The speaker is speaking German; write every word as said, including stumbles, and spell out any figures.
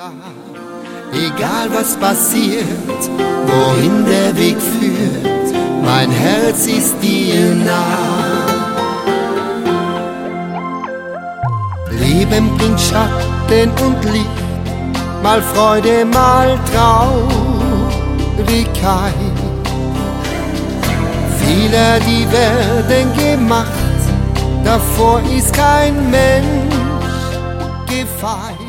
Egal was passiert, wohin der Weg führt, mein Herz ist dir nah. Leben bringt Schatten und Licht, mal Freude, mal Traurigkeit. Fehler, die werden gemacht, davor ist kein Mensch gefeit.